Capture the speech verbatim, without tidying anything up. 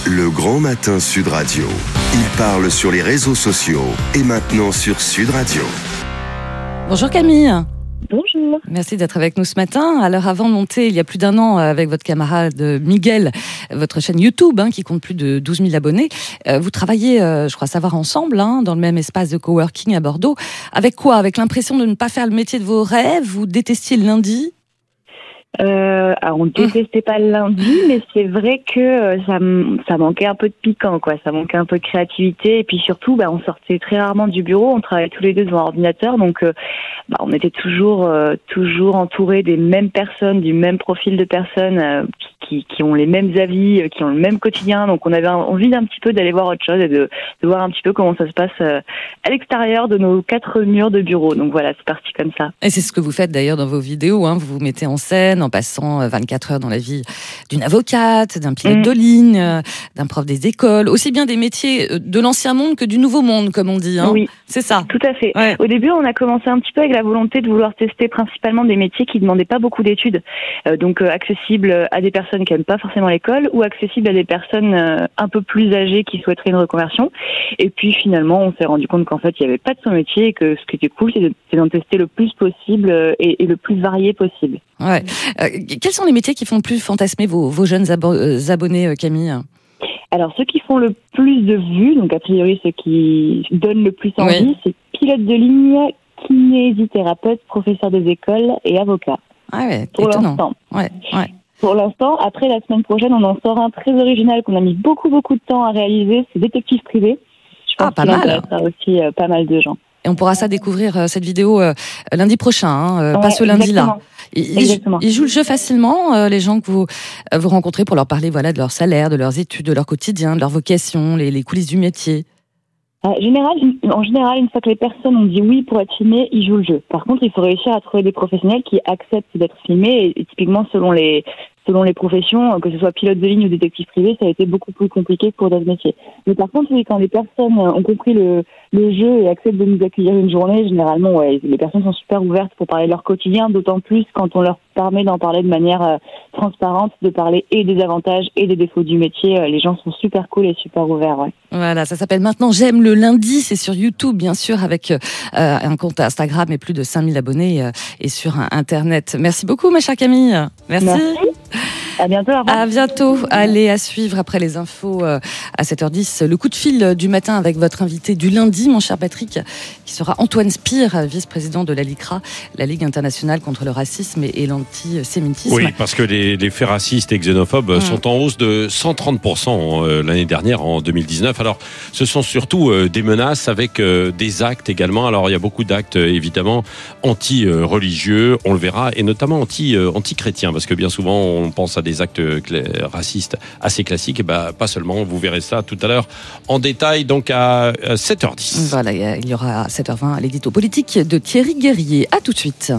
Le Grand Matin Sud Radio. Il parle sur les réseaux sociaux et maintenant sur Sud Radio. Bonjour Camille. Bonjour. Merci d'être avec nous ce matin. Alors avant de monter, il y a plus d'un an, avec votre camarade Miguel, votre chaîne YouTube, hein, qui compte plus de douze mille abonnés, euh, vous travaillez, euh, je crois savoir, ensemble, hein, dans le même espace de coworking à Bordeaux. Avec quoi ? Avec l'impression de ne pas faire le métier de vos rêves ? Vous détestiez le lundi ? Euh, alors on ne détestait pas le lundi, mais c'est vrai que euh, ça, ça manquait un peu de piquant, quoi. Ça manquait un peu de créativité, et puis surtout, bah, on sortait très rarement du bureau. On travaillait tous les deux devant l'ordinateur, donc euh, bah, on était toujours, euh, toujours entourés des mêmes personnes, du même profil de personnes euh, qui, qui ont les mêmes avis, euh, qui ont le même quotidien. Donc on avait envie d'un petit peu d'aller voir autre chose et de, de voir un petit peu comment ça se passe euh, à l'extérieur de nos quatre murs de bureau. Donc voilà, c'est parti comme ça. Et c'est ce que vous faites d'ailleurs dans vos vidéos, hein. Vous vous mettez en scène en passant vingt-quatre heures dans la vie d'une avocate, d'un pilote mmh. de ligne, d'un prof des écoles, aussi bien des métiers de l'ancien monde que du nouveau monde, comme on dit. Hein. Oui, c'est ça. Tout à fait. Ouais. Au début, on a commencé un petit peu avec la volonté de vouloir tester principalement des métiers qui ne demandaient pas beaucoup d'études, euh, donc euh, accessibles à des personnes qui n'aiment pas forcément l'école ou accessibles à des personnes euh, un peu plus âgées qui souhaiteraient une reconversion. Et puis finalement, on s'est rendu compte qu'en fait, il n'y avait pas de son métier et que ce qui était cool, c'est, de, c'est d'en tester le plus possible et, et le plus varié possible. Ouais. Euh, quels sont les métiers qui font le plus fantasmer vos, vos jeunes abo- euh, abonnés, Camille ? Alors, ceux qui font le plus de vues, donc a priori ceux qui donnent le plus envie, oui. c'est pilote de ligne, kinésithérapeute, professeur des écoles et avocat. Ah ouais, pour étonnant. l'instant. Ouais, ouais. Pour l'instant, après la semaine prochaine, on en sort un très original qu'on a mis beaucoup beaucoup de temps à réaliser, c'est détective privé. Je pense ah, pas qu'il mal. intéressera aussi euh, pas mal de gens. Et on pourra ça découvrir, euh, cette vidéo, euh, lundi prochain, hein, euh, ouais, pas ce lundi-là. Ils, ils jouent le jeu facilement, euh, les gens que vous, euh, vous rencontrez, pour leur parler voilà, de leur salaire, de leurs études, de leur quotidien, de leur vocation, les, les coulisses du métier. Euh, général, en général, une fois que les personnes ont dit oui pour être filmées, ils jouent le jeu. Par contre, il faut réussir à trouver des professionnels qui acceptent d'être filmés. Et, et typiquement, selon les selon les professions, que ce soit pilote de ligne ou détective privé, ça a été beaucoup plus compliqué pour d'autres métiers. Mais par contre, oui, quand les personnes ont compris le, le jeu et acceptent de nous accueillir une journée, généralement, ouais, les personnes sont super ouvertes pour parler de leur quotidien, d'autant plus quand on leur permet d'en parler de manière euh, transparente, de parler et des avantages et des défauts du métier. Euh, les gens sont super cool et super ouverts. Ouais. Voilà, ça s'appelle maintenant J'aime le lundi. C'est sur YouTube, bien sûr, avec euh, un compte Instagram et plus de cinq mille abonnés euh, et sur Internet. Merci beaucoup, ma chère Camille. Merci. Merci. À bientôt. Au revoir. À bientôt. Allez, à suivre après les infos euh, à sept heures dix. Le coup de fil du matin avec votre invité du lundi, mon cher Patrick, qui sera Antoine Spire, vice-président de la LICRA, la Ligue internationale contre le racisme et, et l'antisémitisme. Oui, parce que les, les faits racistes et xénophobes mmh. sont en hausse de cent trente pour cent euh, l'année dernière, en deux mille dix-neuf. Alors, ce sont surtout euh, des menaces avec euh, des actes également. Alors, il y a beaucoup d'actes, euh, évidemment, anti-religieux, on le verra, et notamment anti, euh, anti-chrétiens, parce que bien souvent, on pense à des actes racistes assez classiques, et ben pas seulement. Vous verrez ça tout à l'heure en détail, donc à sept heures dix. Voilà, il y aura à sept heures vingt l'édito politique de Thierry Guerrier. À tout de suite.